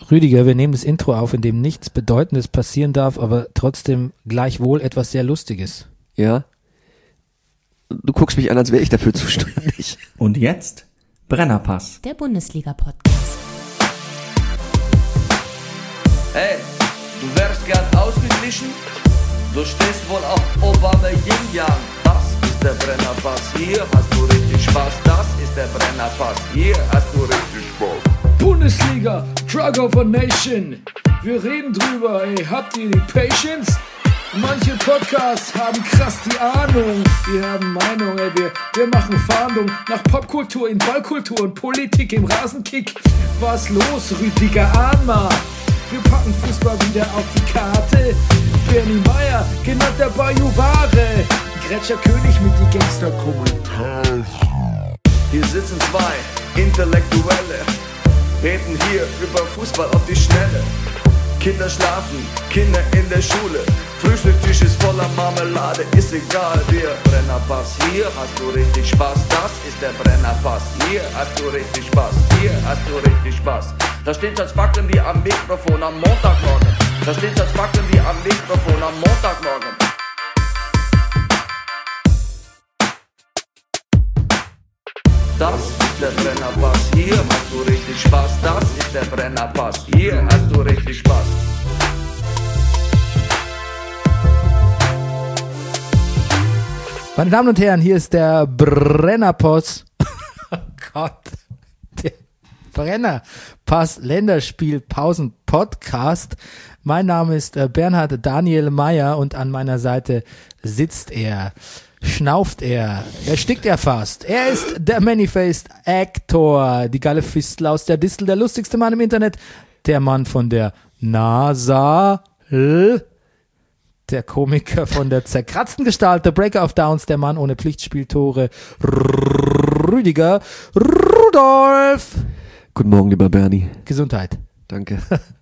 Rüdiger, wir nehmen das Intro auf, in dem nichts Bedeutendes passieren darf, aber trotzdem gleichwohl etwas sehr Lustiges. Ja. Du guckst mich an, als wäre ich dafür zuständig. Und jetzt Brennerpass. Der Bundesliga-Podcast. Hey, du wärst gern ausgeglichen? Du stehst wohl auf Obama Yin Yang. Das ist der Brennerpass, hier hast du richtig Spaß. Das ist der Brennerpass, hier hast du richtig Spaß. Bundesliga, Drug of a Nation. Wir reden drüber, ey, habt ihr die Patience? Manche Podcasts haben krass die Ahnung. Wir haben Meinung, ey, wir machen Fahndung nach Popkultur in Ballkultur und Politik im Rasenkick. Was los, Rüdiger Ahnma? Wir packen Fußball wieder auf die Karte. Bernie Meyer, genannt der Bajuware. Gretscher König mit die Gangster-Kommentare. Hier sitzen zwei Intellektuelle, reden hier über Fußball auf die Schnelle. Kinder schlafen, Kinder in der Schule. Frühstücktisch ist voller Marmelade, ist egal, wir Brennerpass. Hier hast du richtig Spaß, das ist der Brennerpass. Hier hast du richtig Spaß, hier hast du richtig Spaß. Da steht das Backen wie am Mikrofon am Montagmorgen. Da steht das Backen wie am Mikrofon am Montagmorgen. Das ist der Brennerpass, hier hast du richtig Spaß. Das ist der Brennerpass, hier hast du richtig Spaß. Meine Damen und Herren, hier ist der Brennerpass. Oh Gott. Der Brennerpass Länderspiel Pausen Podcast. Mein Name ist Bernhard Daniel Meyer und an meiner Seite sitzt er. Schnauft er, erstickt er fast. Er ist der Many-Faced Actor, die geile Fistel aus der Distel, der lustigste Mann im Internet, der Mann von der NASA, der Komiker von der zerkratzten Gestalt, der Breaker of Downs, der Mann ohne Pflichtspieltore, Rüdiger Rudolf. Guten Morgen, lieber Bernie. Gesundheit. Danke.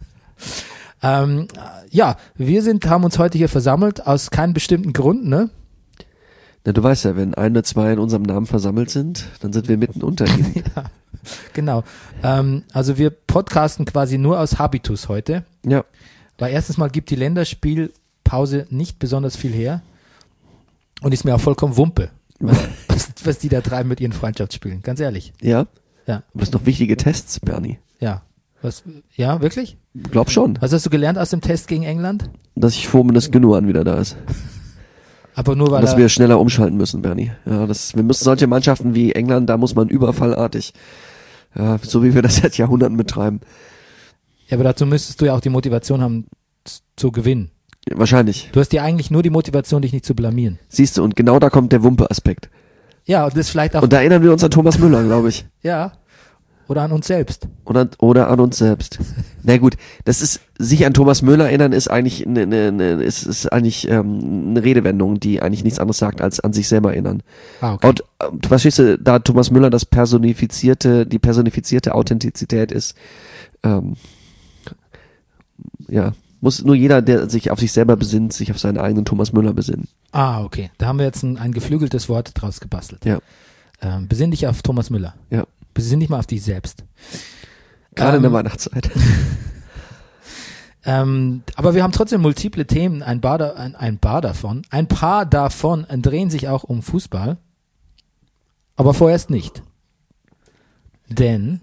Ja, haben uns heute hier versammelt, aus keinem bestimmten Grund, ne? Na, du weißt ja, wenn ein oder zwei in unserem Namen versammelt sind, dann sind wir mitten unter ihnen. Ja, genau. Also wir podcasten quasi nur aus Habitus heute. Ja. Weil erstens mal gibt die Länderspielpause nicht besonders viel her und ist mir auch vollkommen Wumpe, was die da treiben mit ihren Freundschaftsspielen, ganz ehrlich. Ja? Ja. Aber es sind noch wichtige Tests, Bernie. Ja. Ja, wirklich? Glaub schon. Was hast du gelernt aus dem Test gegen England? Dass ich froh bin, dass Gündogan wieder da ist. Aber nur weil dass wir schneller umschalten müssen, Bernie. Ja, wir müssen solche Mannschaften wie England, da muss man überfallartig, ja, so wie wir das seit Jahrhunderten betreiben. Ja, aber dazu müsstest du ja auch die Motivation haben, zu gewinnen. Ja, wahrscheinlich. Du hast ja eigentlich nur die Motivation, dich nicht zu blamieren. Siehst du, und genau da kommt der Wumpe-Aspekt. Ja, und das vielleicht auch. Und da erinnern wir uns an Thomas Müller, glaube ich. Ja. Oder an uns selbst. Oder an uns selbst. Na gut, sich an Thomas Müller erinnern ist eigentlich eine Redewendung, die eigentlich nichts anderes sagt als an sich selber erinnern. Ah, okay. Und verstehst du, da Thomas Müller die personifizierte Authentizität ist, ja, muss nur jeder, der sich auf sich selber besinnt, sich auf seinen eigenen Thomas Müller besinnen. Ah, okay. Da haben wir jetzt ein geflügeltes Wort draus gebastelt. Ja. Besinn dich auf Thomas Müller. Ja. Besinn dich mal auf dich selbst. Gerade in der Weihnachtszeit. Aber wir haben trotzdem multiple Themen. Ein paar davon drehen sich auch um Fußball. Aber vorerst nicht. Denn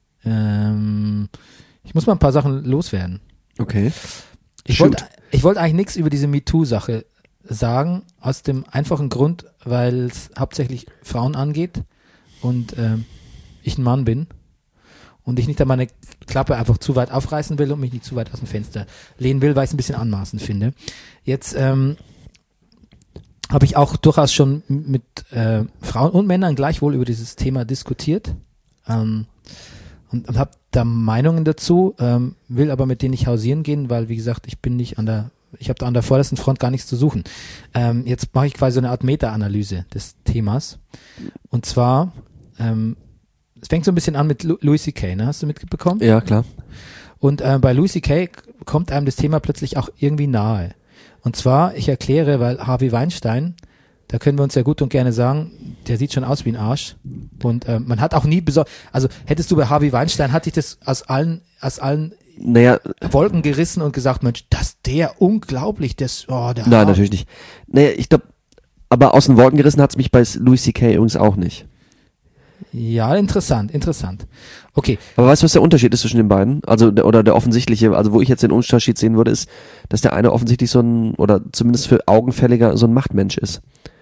ich muss mal ein paar Sachen loswerden. Okay. Ich wollte eigentlich nichts über diese MeToo-Sache sagen, aus dem einfachen Grund, weil es hauptsächlich Frauen angeht und ich ein Mann bin und ich nicht da meine Klappe einfach zu weit aufreißen will und mich nicht zu weit aus dem Fenster lehnen will, weil ich es ein bisschen anmaßend finde. Jetzt habe ich auch durchaus schon mit Frauen und Männern gleichwohl über dieses Thema diskutiert und habe da Meinungen dazu, will aber mit denen nicht hausieren gehen, weil wie gesagt, ich habe da an der vordersten Front gar nichts zu suchen. Jetzt mache ich quasi so eine Art Meta-Analyse des Themas und zwar es fängt so ein bisschen an mit Louis C.K., ne? Hast du mitbekommen? Ja, klar. Und bei Louis C.K. kommt einem das Thema plötzlich auch irgendwie nahe. Und zwar, ich erkläre, weil Harvey Weinstein, da können wir uns ja gut und gerne sagen, der sieht schon aus wie ein Arsch. Und man hat auch nie also hättest du bei Harvey Weinstein, hatte ich das aus allen naja, Wolken gerissen und gesagt, Mensch, der unglaublich, der nein, natürlich nicht. Naja, ich glaube, aber aus den Wolken gerissen hat's mich bei Louis C.K. übrigens auch nicht. Ja, interessant. Okay. Aber weißt du, was der Unterschied ist zwischen den beiden? Also, der offensichtliche, also wo ich jetzt den Unterschied sehen würde, ist, dass der eine offensichtlich so ein, oder zumindest für Augenfälliger, so ein Machtmensch ist.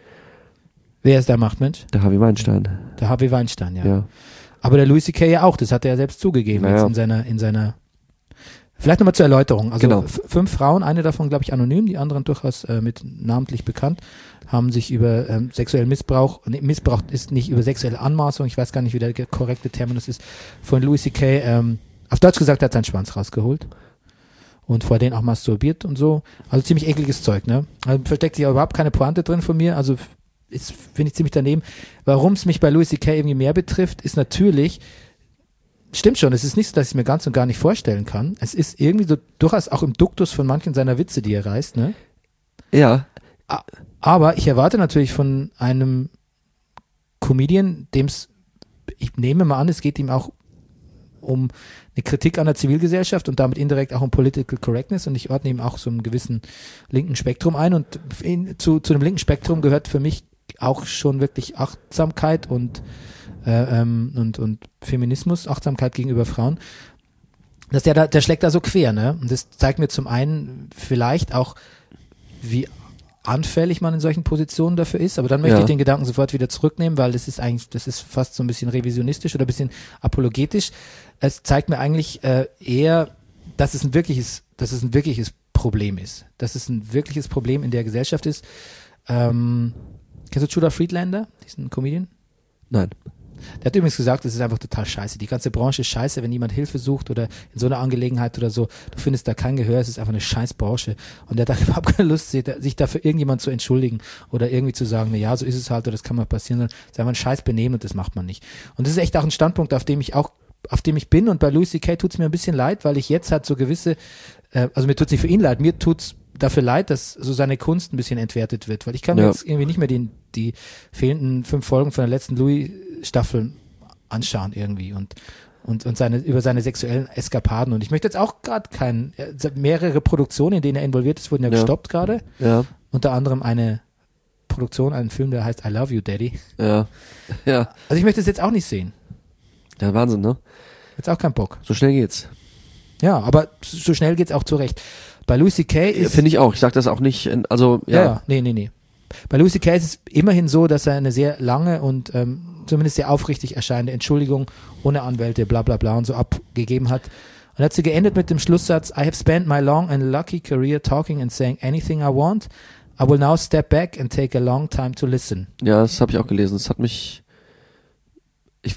Wer ist der Machtmensch? Der Harvey Weinstein. Der Harvey Weinstein, ja. Ja. Aber der Louis C.K. ja auch, das hat er ja selbst zugegeben, Naja. jetzt in seiner, vielleicht nochmal zur Erläuterung. Also Genau. 5 Frauen, eine davon, glaube ich, anonym, die anderen durchaus mit namentlich bekannt, haben sich über sexuellen Missbrauch ist nicht über sexuelle Anmaßung, ich weiß gar nicht, wie der korrekte Terminus ist, von Louis C.K., auf Deutsch gesagt, hat seinen Schwanz rausgeholt und vor denen auch masturbiert und so. Also ziemlich ekliges Zeug, ne? Also versteckt sich aber überhaupt keine Pointe drin von mir, also finde ich ziemlich daneben. Warum es mich bei Louis C.K. irgendwie mehr betrifft, ist natürlich, stimmt schon, es ist nicht so, dass ich es mir ganz und gar nicht vorstellen kann. Es ist irgendwie so durchaus auch im Duktus von manchen seiner Witze, die er reißt, ne? Ja. Aber ich erwarte natürlich von einem Comedian, ich nehme mal an, es geht ihm auch um eine Kritik an der Zivilgesellschaft und damit indirekt auch um Political Correctness, und ich ordne ihm auch so einen gewissen linken Spektrum ein, und zu dem linken Spektrum gehört für mich auch schon wirklich Achtsamkeit und Feminismus, Achtsamkeit gegenüber Frauen. Dass der schlägt da so quer, ne? Und das zeigt mir zum einen vielleicht auch, wie anfällig man in solchen Positionen dafür ist, aber dann möchte ich den Gedanken sofort wieder zurücknehmen, weil das ist fast so ein bisschen revisionistisch oder ein bisschen apologetisch. Es zeigt mir eigentlich eher, dass es ein wirkliches Problem ist. Dass es ein wirkliches Problem in der Gesellschaft ist. Kennst du Judah Friedlander, diesen Comedian? Nein. Der hat übrigens gesagt, das ist einfach total scheiße. Die ganze Branche ist scheiße, wenn jemand Hilfe sucht oder in so einer Angelegenheit oder so. Du findest da kein Gehör, es ist einfach eine scheiß Branche. Und der hat überhaupt keine Lust, sich dafür irgendjemand zu entschuldigen oder irgendwie zu sagen, na ja, so ist es halt oder das kann mal passieren. Sondern es ist einfach ein scheiß Benehmen und das macht man nicht. Und das ist echt auch ein Standpunkt, auf dem ich bin. Und bei Louis C.K. tut es mir ein bisschen leid, weil ich jetzt halt so gewisse, also mir tut es nicht für ihn leid, mir tut's dafür leid, dass so seine Kunst ein bisschen entwertet wird, weil ich kann mir jetzt irgendwie nicht mehr die fehlenden 5 Folgen von der letzten Louis-Staffel anschauen irgendwie und über seine sexuellen Eskapaden, und ich möchte jetzt auch gerade mehrere Produktionen, in denen er involviert ist, wurden ja gestoppt gerade. Ja. Unter anderem eine Produktion, einen Film, der heißt I Love You, Daddy. Ja. Ja. Also ich möchte es jetzt auch nicht sehen. Ja, Wahnsinn, ne? Jetzt auch keinen Bock. So schnell geht's. Ja, aber so schnell geht's auch zurecht. Bei Louis C.K. ist... Finde ich auch. Ich sag das auch nicht, Nee. Bei Louis C.K. ist es immerhin so, dass er eine sehr lange und zumindest sehr aufrichtig erscheinende Entschuldigung ohne Anwälte, bla bla bla und so abgegeben hat. Und hat sie geendet mit dem Schlusssatz: I have spent my long and lucky career talking and saying anything I want. I will now step back and take a long time to listen. Ja, das habe ich auch gelesen. Das hat mich... Ich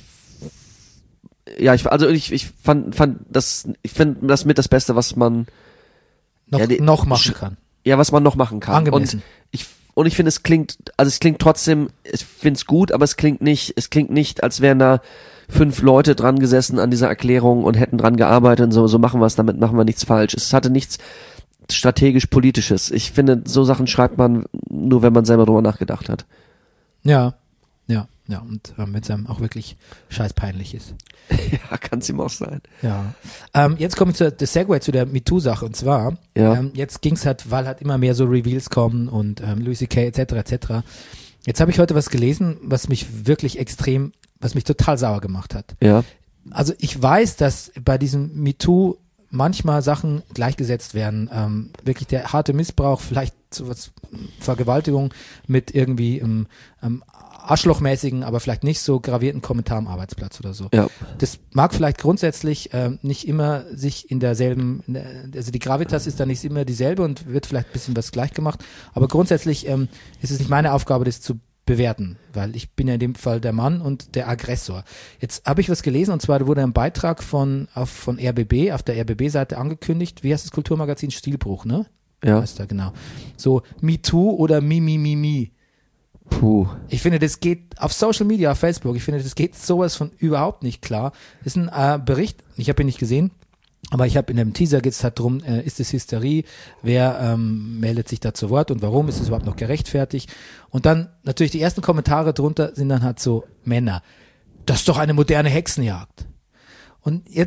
finde das mit das Beste, was man noch machen kann. Ja, was man noch machen kann. Angemessen. Und ich finde, es klingt trotzdem, ich finde es gut, aber es klingt nicht, als wären da 5 Leute dran gesessen an dieser Erklärung und hätten dran gearbeitet und so machen wir es, damit machen wir nichts falsch. Es hatte nichts strategisch Politisches. Ich finde, so Sachen schreibt man nur, wenn man selber drüber nachgedacht hat. Ja, und wenn es einem auch wirklich scheißpeinlich ist. Ja, kann es ihm auch sein. Ja. Jetzt komme ich zu der Segway zu der MeToo-Sache, und zwar, jetzt ging's halt, weil halt immer mehr so Reveals kommen und Louis C.K. etc. Jetzt habe ich heute was gelesen, was mich total sauer gemacht hat. Ja. Also ich weiß, dass bei diesem MeToo manchmal Sachen gleichgesetzt werden. Wirklich der harte Missbrauch, vielleicht sowas, Vergewaltigung mit irgendwie arschlochmäßigen, aber vielleicht nicht so gravierten Kommentar am Arbeitsplatz oder so. Ja. Das mag vielleicht grundsätzlich nicht immer sich in derselben, also die Gravitas ist da nicht immer dieselbe und wird vielleicht ein bisschen was gleich gemacht, aber grundsätzlich ist es nicht meine Aufgabe, das zu bewerten, weil ich bin ja in dem Fall der Mann und der Aggressor. Jetzt habe ich was gelesen, und zwar wurde ein Beitrag von RBB, auf der RBB-Seite angekündigt, wie heißt das Kulturmagazin? Stilbruch, ne? Ja. Heißt da, genau. So, MeToo oder Mi. Puh. Ich finde, das geht auf Social Media, auf Facebook, ich finde, das geht sowas von überhaupt nicht klar. Das ist ein Bericht, ich habe ihn nicht gesehen, aber ich habe in dem Teaser, geht es halt drum, ist es Hysterie, wer meldet sich da zu Wort und warum, ist es überhaupt noch gerechtfertigt? Und dann natürlich die ersten Kommentare drunter sind dann halt so: Männer, das ist doch eine moderne Hexenjagd. Und jetzt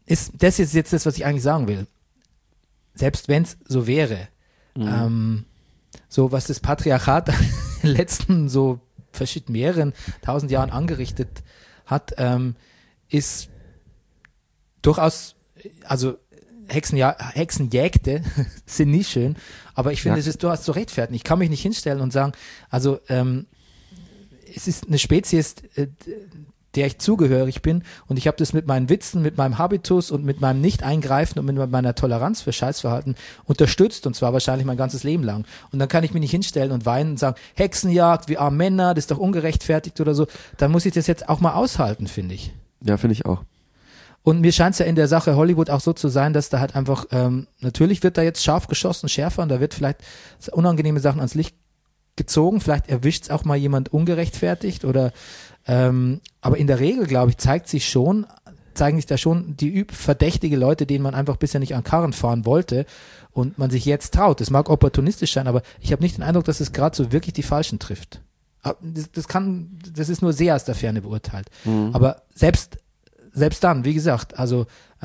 das ist jetzt das, was ich eigentlich sagen will. Selbst wenn es so wäre, so was das Patriarchat in den letzten so mehreren 1000 Jahren angerichtet hat, ist durchaus, also Hexenjägde sind nie schön, aber ich finde, es ist durchaus zu rechtfertigen. Ich kann mich nicht hinstellen und sagen, also es ist eine Spezies, der ich zugehörig bin und ich habe das mit meinen Witzen, mit meinem Habitus und mit meinem Nicht-Eingreifen und mit meiner Toleranz für Scheißverhalten unterstützt und zwar wahrscheinlich mein ganzes Leben lang. Und dann kann ich mich nicht hinstellen und weinen und sagen, Hexenjagd, wir armen Männer, das ist doch ungerechtfertigt oder so. Dann muss ich das jetzt auch mal aushalten, finde ich. Ja, finde ich auch. Und mir scheint es ja in der Sache Hollywood auch so zu sein, dass da halt einfach, natürlich wird da jetzt scharf geschossen, schärfer und da wird vielleicht unangenehme Sachen ans Licht gezogen, vielleicht erwischt es auch mal jemand ungerechtfertigt oder aber in der Regel, glaube ich, zeigen sich da schon die verdächtige Leute, denen man einfach bisher nicht an Karren fahren wollte und man sich jetzt traut. Das mag opportunistisch sein, aber ich habe nicht den Eindruck, dass es gerade so wirklich die Falschen trifft. Das ist nur sehr aus der Ferne beurteilt. Mhm. Aber selbst dann, wie gesagt, also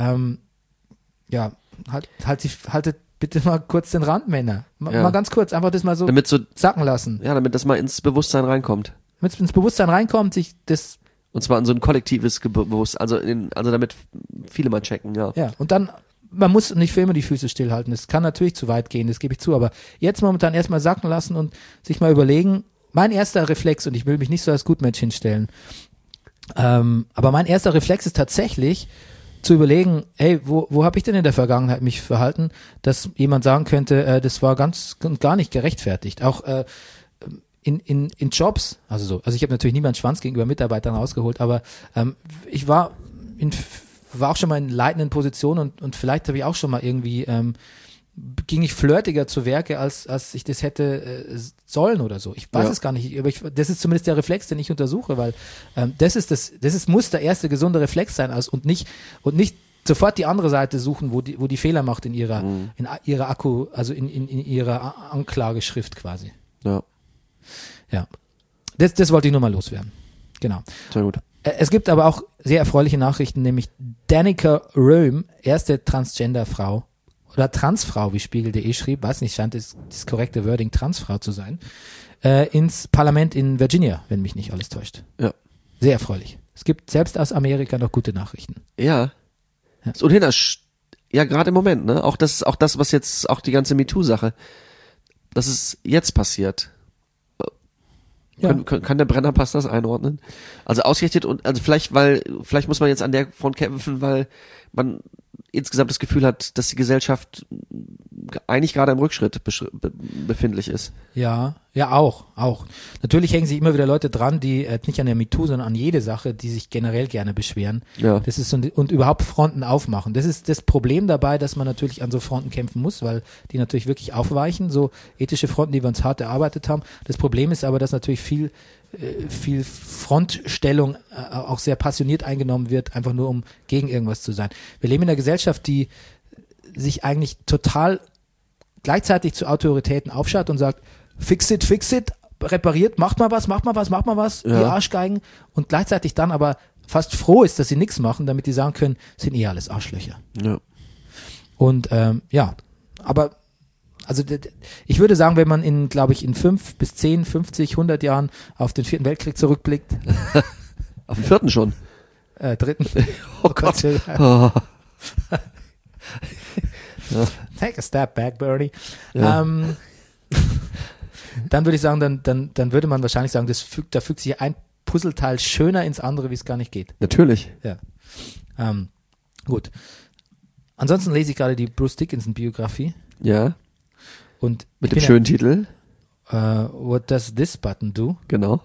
haltet bitte mal kurz den Rand, Männer. Mal ganz kurz, einfach das mal so sacken lassen. Ja, damit das mal ins Bewusstsein reinkommt. Damit es ins Bewusstsein reinkommt, sich das... Und zwar in so ein kollektives Bewusstsein, also damit viele mal checken, ja. Ja, und dann, man muss nicht für immer die Füße stillhalten. Das kann natürlich zu weit gehen, das gebe ich zu, aber jetzt momentan erstmal sacken lassen und sich mal überlegen, mein erster Reflex, und ich will mich nicht so als Gutmensch hinstellen, aber mein erster Reflex ist tatsächlich zu überlegen, hey, wo habe ich denn in der Vergangenheit mich verhalten, dass jemand sagen könnte, das war ganz und gar nicht gerechtfertigt. Auch in Jobs, also ich habe natürlich niemanden Schwanz gegenüber Mitarbeitern rausgeholt, aber ich war auch schon mal in leitenden Positionen und vielleicht habe ich auch schon mal irgendwie ging ich flirtiger zu Werke, als ich das hätte sollen oder so. Ich weiß es gar nicht, aber das ist zumindest der Reflex, den ich untersuche, weil muss der erste gesunde Reflex sein, und nicht sofort die andere Seite suchen, wo die Fehler macht in ihrer Anklageschrift quasi. Ja. Ja. Das wollte ich nur mal loswerden. Genau. Sehr gut. Es gibt aber auch sehr erfreuliche Nachrichten, nämlich Danica Röhm, erste Transgender-Frau oder Transfrau, wie Spiegel.de schrieb, weiß nicht, scheint das korrekte Wording Transfrau zu sein, ins Parlament in Virginia, wenn mich nicht alles täuscht. Ja. Sehr erfreulich. Es gibt selbst aus Amerika noch gute Nachrichten. Ja. Und gerade im Moment, ne? Auch das, was jetzt, auch die ganze MeToo-Sache, das ist jetzt passiert. Ja. Kann der Brennerpass das einordnen? Also ausgerichtet und, also vielleicht muss man jetzt an der Front kämpfen, weil man insgesamt das Gefühl hat, dass die Gesellschaft eigentlich gerade im Rückschritt befindlich ist. Ja, auch. Natürlich hängen sich immer wieder Leute dran, die nicht an der MeToo, sondern an jede Sache, die sich generell gerne beschweren. Ja. Das ist und überhaupt Fronten aufmachen. Das ist das Problem dabei, dass man natürlich an so Fronten kämpfen muss, weil die natürlich wirklich aufweichen, so ethische Fronten, die wir uns hart erarbeitet haben. Das Problem ist aber, dass natürlich viel Frontstellung auch sehr passioniert eingenommen wird, einfach nur um gegen irgendwas zu sein. Wir leben in einer Gesellschaft, die sich eigentlich total gleichzeitig zu Autoritäten aufschaut und sagt, fix it, repariert, macht mal was, ihr Arschgeigen, und gleichzeitig dann aber fast froh ist, dass sie nichts machen, damit die sagen können, sind alles Arschlöcher. Ja. Und aber also ich würde sagen, wenn man in 5 bis 10, 50, 100 Jahren auf den 4. Weltkrieg zurückblickt. Auf den 4. schon? 3. Oh Gott. Oh. Take a step back, Bernie. Ja. Dann würde ich sagen, dann würde man wahrscheinlich sagen, da fügt sich ein Puzzleteil schöner ins andere, wie es gar nicht geht. Natürlich. Ja. Gut. Ansonsten lese ich gerade die Bruce Dickinson-Biografie. Ja. Und mit dem schönen Titel. What does this button do? Genau.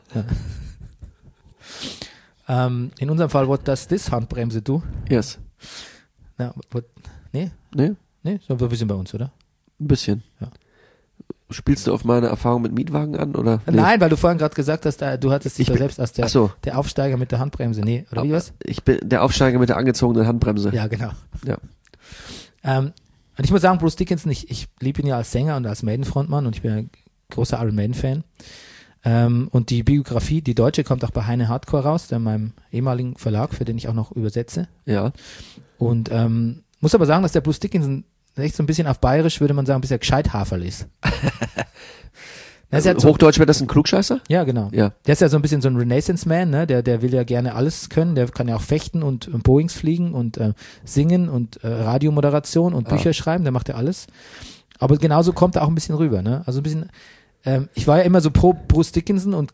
Ja. In unserem Fall, what does this Handbremse do? Yes. Na, nee? Nee? Nee, so ein bisschen bei uns, oder? Ein bisschen. Ja. Spielst du auf meine Erfahrung mit Mietwagen an, oder? Nee. Nein, weil du vorhin gerade gesagt hast, du hattest dich selbst als der Aufsteiger mit der Handbremse. Nee, oder wie was? Ich bin der Aufsteiger mit der angezogenen Handbremse. Ja, genau. Ja. Und ich muss sagen, Bruce Dickinson, ich liebe ihn ja als Sänger und als Maiden-Frontmann und ich bin ein großer Iron Maiden-Fan. Und die Biografie, die deutsche, kommt auch bei Heine Hardcore raus, der meinem ehemaligen Verlag, für den ich auch noch übersetze. Ja. Und muss aber sagen, dass der Bruce Dickinson echt so ein bisschen auf Bayerisch, würde man sagen, ein bisschen gescheit Haferl ist. Hochdeutsch wäre das ein Klugscheißer? Ja, genau. Ja. Der ist ja so ein bisschen so ein Renaissance-Man, ne? Der will ja gerne alles können. Der kann ja auch fechten und Boeings fliegen und singen und Radiomoderation und Bücher schreiben. Der macht ja alles. Aber genauso kommt er auch ein bisschen rüber, ne? Also ein bisschen, ich war ja immer so pro Bruce Dickinson und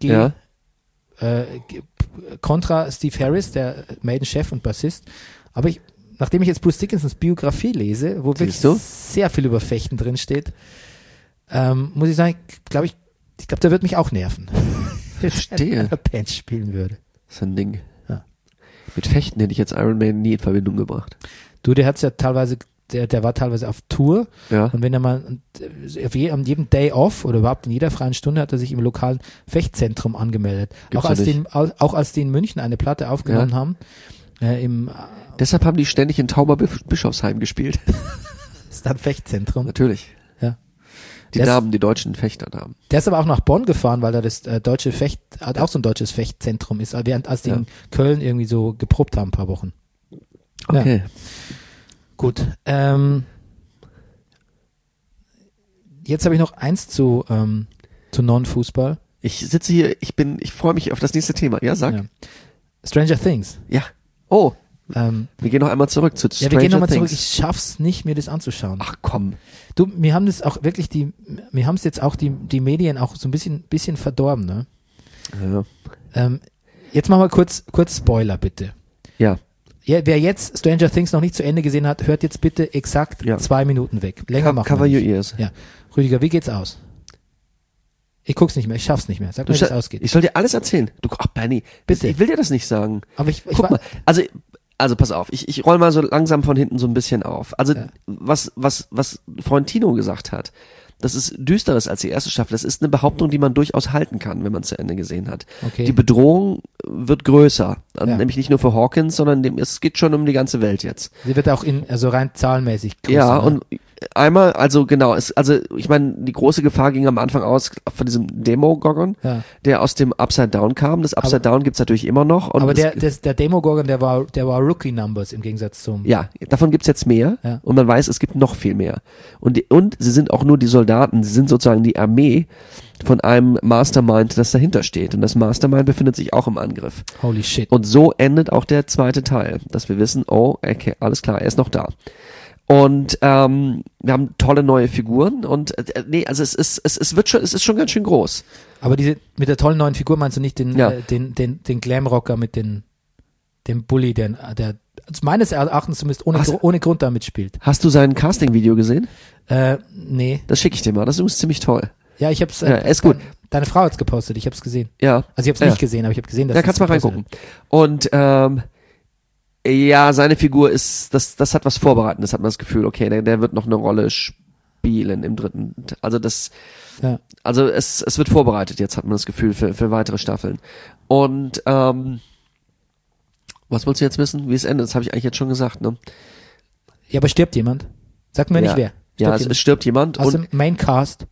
kontra Steve Harris, der Maiden-Chef und Bassist. Aber nachdem ich jetzt Bruce Dickinsons Biografie lese, wo wirklich sehr viel über Fechten drin steht, muss ich sagen, ich glaube, der wird mich auch nerven. Verstehe. Wenn er in einer Band spielen würde. Das ist ein Ding. Ja. Mit Fechten hätte ich jetzt Iron Man nie in Verbindung gebracht. Du, der hat's ja teilweise, der war teilweise auf Tour. Ja. Und wenn er mal an jedem Day off oder überhaupt in jeder freien Stunde hat er sich im lokalen Fechtzentrum angemeldet. Auch als die in München eine Platte aufgenommen haben. Deshalb haben die ständig in Tauberbischofsheim gespielt. Ist da ein Fechtzentrum? Natürlich. Ja. Die deutschen Fechter-Damen. Der ist aber auch nach Bonn gefahren, weil da das deutsche auch so ein deutsches Fechtzentrum ist, als die in Köln irgendwie so geprobt haben, ein paar Wochen. Okay. Ja. Gut. Jetzt habe ich noch eins zu Non-Fußball. Ich sitze hier, ich freue mich auf das nächste Thema. Ja, sag. Ja. Stranger Things. Ja. Oh. Wir gehen noch einmal zurück zu Stranger Things. Ja, wir gehen nochmal zurück. Ich schaff's nicht, mir das anzuschauen. Ach komm. Du, mir haben das auch wirklich die Medien auch so ein bisschen verdorben, ne? Ja. Jetzt machen wir kurz Spoiler, bitte. Ja. Ja, wer jetzt Stranger Things noch nicht zu Ende gesehen hat, hört jetzt bitte exakt 2 Minuten weg. Länger machen wir Cover nicht. your ears. Ja. Rüdiger, wie geht's aus? Ich guck's nicht mehr, ich schaff's nicht mehr. Sag mir, wie es ausgeht. Ich soll dir alles erzählen. Ach, Bernie, Bitte. Ich will dir das nicht sagen. Aber Guck mal, also pass auf, ich roll mal so langsam von hinten so ein bisschen auf. Also was Freund Tino gesagt hat, das ist düsteres als die erste Staffel. Das ist eine Behauptung, die man durchaus halten kann, wenn man es zu Ende gesehen hat. Okay. Die Bedrohung wird größer. Also Ja. nämlich nicht nur für Hawkins, sondern es geht schon um die ganze Welt jetzt. Sie wird auch also rein zahlenmäßig größer. Ja, ne? und einmal, also genau, ich meine, die große Gefahr ging am Anfang aus von diesem Demogorgon, der aus dem Upside Down kam. Das Upside Down gibt's natürlich immer noch. Und aber der Demogorgon, der war Rookie Numbers im Gegensatz zum. Ja, davon gibt's jetzt mehr. Ja. Und man weiß, es gibt noch viel mehr. Und sie sind auch nur die Soldaten, sie sind sozusagen die Armee von einem Mastermind, das dahinter steht. Und das Mastermind befindet sich auch im Angriff. Holy shit. Und so endet auch der zweite Teil, dass wir wissen, oh, okay, alles klar, er ist noch da. Und wir haben tolle neue Figuren und also es ist schon ganz schön groß. Aber mit der tollen neuen Figur meinst du nicht den Glamrocker mit dem Bully, der meines Erachtens zumindest ohne Grund da mitspielt. Hast du sein Casting-Video gesehen? Nee. Das schicke ich dir mal, das ist übrigens ziemlich toll. Ja, ich hab's. Ist gut. Deine Frau hat's gepostet, ich hab's gesehen. Ja. Also ich hab's nicht gesehen, aber ich habe gesehen, dass. Ja, kannst mal reingucken. Und ja, seine Figur das hat was Vorbereitendes, hat man das Gefühl, okay, der wird noch eine Rolle spielen im dritten. Also also es wird vorbereitet, jetzt hat man das Gefühl für weitere Staffeln. Und was wolltest du jetzt wissen, wie es endet? Das habe ich eigentlich jetzt schon gesagt, ne? Ja, aber stirbt jemand? Sag mir nicht wer. Es stirbt jemand. Aus dem Maincast?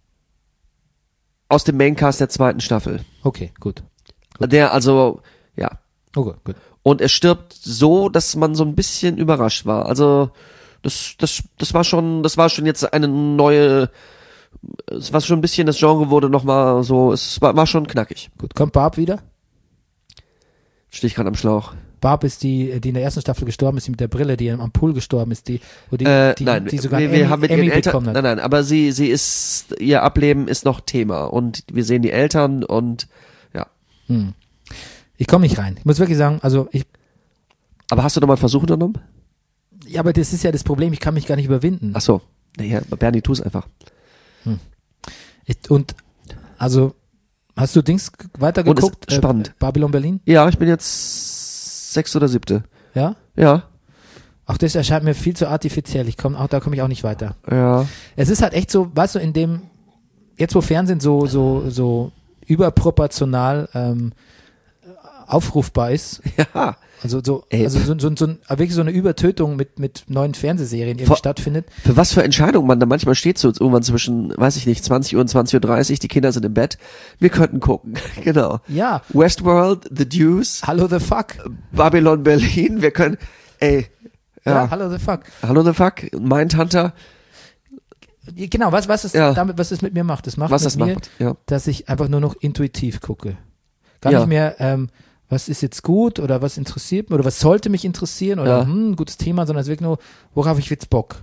Aus dem Maincast der zweiten Staffel. Okay, gut. Der also, ja. Okay, gut. Und er stirbt so, dass man so ein bisschen überrascht war. Also das war schon jetzt eine neue, es war schon ein bisschen, das Genre wurde nochmal so, es war schon knackig. Gut, kommt Barb wieder? Stehe ich gerade am Schlauch. Barb ist die in der ersten Staffel gestorben ist, die mit der Brille, die am Pool gestorben ist, die nein, sogar wir haben mit Emmy ihren Eltern, bekommen hat. nein, aber ihr Ableben ist noch Thema und wir sehen die Eltern und ja. Ich komme nicht rein. Ich muss wirklich sagen, Aber hast du nochmal einen Versuch unternommen? Ja, aber das ist ja das Problem, ich kann mich gar nicht überwinden. Ach so. Naja, Bernie, tu es einfach. Hast du Dings weitergeguckt? Und ist spannend. Babylon Berlin? Ja, ich bin jetzt 6. oder 7. Ja? Ja. Auch das erscheint mir viel zu artifiziell. Da komme ich auch nicht weiter. Ja. Es ist halt echt so, weißt du, jetzt wo Fernsehen so überproportional aufrufbar ist, Ja. Also so, Ey. also wirklich so eine Übertötung mit neuen Fernsehserien, die Vor- stattfindet. Für was für Entscheidungen man da manchmal steht, so irgendwann zwischen, weiß ich nicht, 20 Uhr und 20:30 Uhr, die Kinder sind im Bett, wir könnten gucken, genau. Ja. Westworld, The Deuce, Hallo the fuck. Babylon Berlin, wir können, Ja, hallo the fuck. Hallo the Fuck, Mindhunter, Genau, was es mit mir macht. Das macht was mit das mir, macht, ja. dass ich einfach nur noch intuitiv gucke. Gar Ja. nicht mehr, was ist jetzt gut oder was interessiert mich oder was sollte mich interessieren oder Ja. gutes Thema, sondern es ist wirklich nur, worauf habe ich jetzt Bock?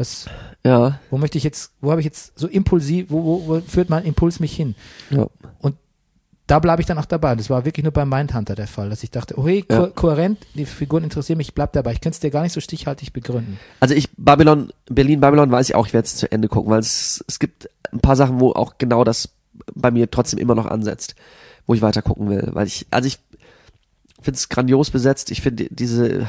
Ja, Wo habe ich jetzt so impulsiv, wo führt mein Impuls mich hin? ja. Und da bleibe ich dann auch dabei. Das war wirklich nur beim Mindhunter der Fall, dass ich dachte, oh hey, Ja. kohärent, die Figuren interessieren mich, ich bleib dabei. Ich könnte es dir gar nicht so stichhaltig begründen. Also Babylon weiß ich auch, ich werde es zu Ende gucken, weil es gibt ein paar Sachen, wo auch genau das bei mir trotzdem immer noch ansetzt, wo ich weiter gucken will, weil ich finde es grandios besetzt, ich finde dieser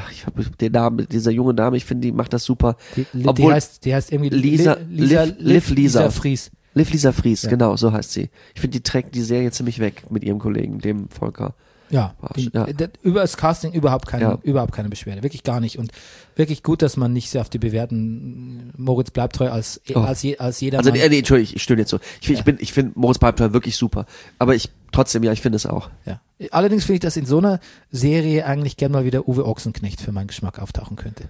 junge Dame, ich finde, die macht das super. Die Obwohl heißt irgendwie Liv Lisa Fries. Liv Lisa Fries, Ja. genau, so heißt sie. Ich finde, die trägt die Serie ziemlich weg mit ihrem Kollegen, dem Volker. Ja, Ja. über das Casting überhaupt keine Ja. Beschwerde, wirklich gar nicht und wirklich gut, dass man nicht sehr auf die bewährten Moritz bleibt treu als jeder Also, nee, Entschuldigung, ich stöhne jetzt so. Ich finde Moritz Bleibtreu wirklich super, aber ich finde es auch. Ja. Allerdings finde ich, dass in so einer Serie eigentlich gern mal wieder Uwe Ochsenknecht für meinen Geschmack auftauchen könnte.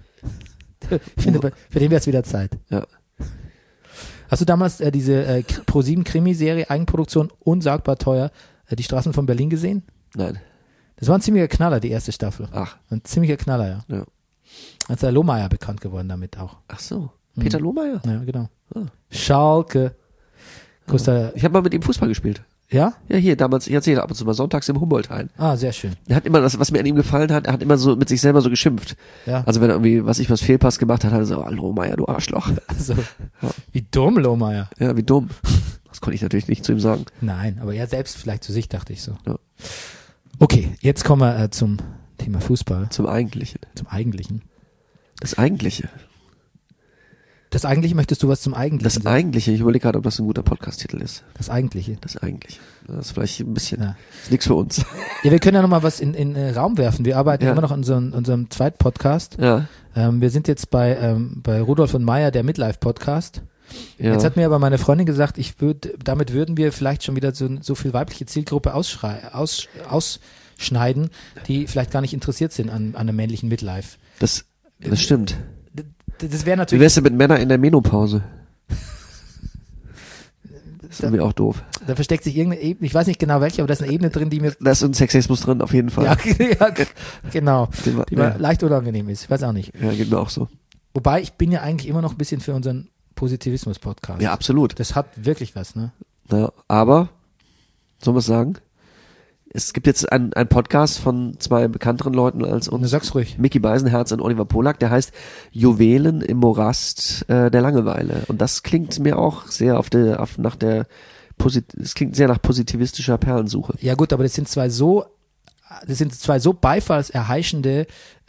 Ich finde, für den wäre es wieder Zeit. Ja. Hast du damals diese Pro7 Krimiserie Eigenproduktion unsagbar teuer, die Straßen von Berlin gesehen? Nein. Das war ein ziemlicher Knaller, die erste Staffel. Ach. Ein ziemlicher Knaller, ja. Ja. Als der Lohmeier bekannt geworden damit auch. Ach so. Peter Lohmeier? Ja, genau. Ah. Schalke. Großer, Ich habe mal mit ihm Fußball gespielt. ja? Ja, hier, damals, ich erzähle ab und zu mal sonntags im Humboldt-Hain. Ah, sehr schön. Er hat immer das, was mir an ihm gefallen hat, er hat immer so mit sich selber so geschimpft. Ja. Also wenn er irgendwie, was Fehlpass gemacht hat, hat er so, hallo Meier, du Arschloch. Also, wie dumm, Lohmeier. Ja, wie dumm. Das konnte ich natürlich nicht zu ihm sagen. Nein, aber er selbst vielleicht zu sich, dachte ich so. Ja. Okay, jetzt kommen wir zum Thema Fußball, Zum Eigentlichen. zum Eigentlichen. Das Eigentliche. Das Eigentliche, möchtest du was zum Eigentlichen Das sagen? Eigentliche, ich überlege gerade, ob das ein guter Podcast-Titel ist. Das Eigentliche. Das Eigentliche. Das ist vielleicht ein bisschen, Ja. ist nichts für uns. Ja, wir können ja nochmal was in Raum werfen. Wir arbeiten Ja. immer noch an unserem zweiten Podcast. Ja. Wir sind jetzt bei Rudolf und Meier, der Midlife-Podcast. Ja. Jetzt hat mir aber meine Freundin gesagt, damit würden wir vielleicht schon wieder so viel weibliche Zielgruppe ausschneiden, die vielleicht gar nicht interessiert sind an einem männlichen Midlife. Das stimmt. Das wäre Wie natürlich, wär's denn mit Männern in der Menopause? Das ist irgendwie auch doof. da versteckt sich irgendeine Ebene, ich weiß nicht genau welche, aber da ist eine Ebene drin, die mir, Da ist ein Sexismus drin, auf jeden Fall. ja, genau, die mir Ja. leicht unangenehm ist, ich weiß auch nicht. Ja, geht mir auch so. Wobei, ich bin ja eigentlich immer noch ein bisschen für unseren Positivismus-Podcast. Ja, absolut. Das hat wirklich was, ne? Ja, aber, soll man sagen? Es gibt jetzt einen Podcast von zwei bekannteren Leuten als Na, uns. sag's ruhig. Micky Beisenherz und Oliver Polak, der heißt Juwelen im Morast der Langeweile. Und das klingt mir auch sehr es klingt sehr nach positivistischer Perlensuche. Ja gut, aber das sind zwei so beifallserheischende,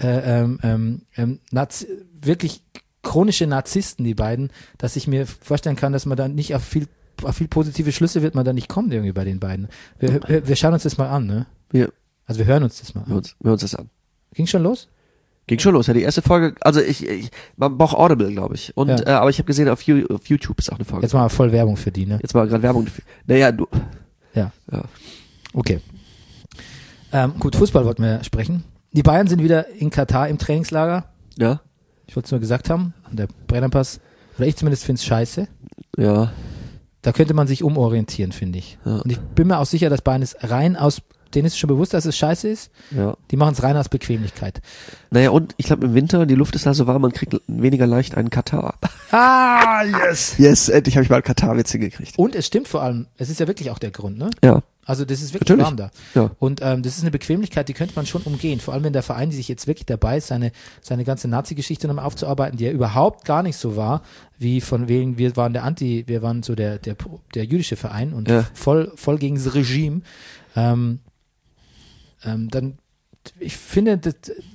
wirklich chronische Narzissten, die beiden, dass ich mir vorstellen kann, dass man da nicht auf viel positive Schlüsse wird man da nicht kommen irgendwie bei den beiden. Wir schauen uns das mal an, ne? Also wir hören uns das mal an. Wir uns das an. Ging schon los? Ging schon los, ja, die erste Folge, also man braucht Audible, glaube ich. Und, Ja. aber ich habe gesehen, auf YouTube ist auch eine Folge. Jetzt mal voll Werbung für die, ne? Jetzt mal gerade Werbung. Naja, du. Ja. Ja. Okay. Gut, Fußball wollten wir sprechen. Die Bayern sind wieder in Katar im Trainingslager. Ja? Ich wollte es nur gesagt haben. Und der Brennerpass, oder ich zumindest finde es scheiße. Ja. Da könnte man sich umorientieren, finde ich. Ja. Und ich bin mir auch sicher, dass Bayern es rein aus, denen ist schon bewusst, dass es scheiße ist. Ja. Die machen es rein aus Bequemlichkeit. Naja, und ich glaube im Winter, die Luft ist da so warm, man kriegt weniger leicht einen Katar. Ah, yes! Yes, endlich habe ich mal Katar-Witze gekriegt. Und es stimmt vor allem, es ist ja wirklich auch der Grund, ne? Ja. Also das ist wirklich Natürlich. warm da. Ja. Und das ist eine Bequemlichkeit, die könnte man schon umgehen. Vor allem, wenn der Verein, die sich jetzt wirklich dabei ist, seine ganze Nazi-Geschichte nochmal aufzuarbeiten, die ja überhaupt gar nicht so war, wie von wegen, wir waren so der jüdische Verein und Ja. voll gegen das Regime. Dann, ich finde, das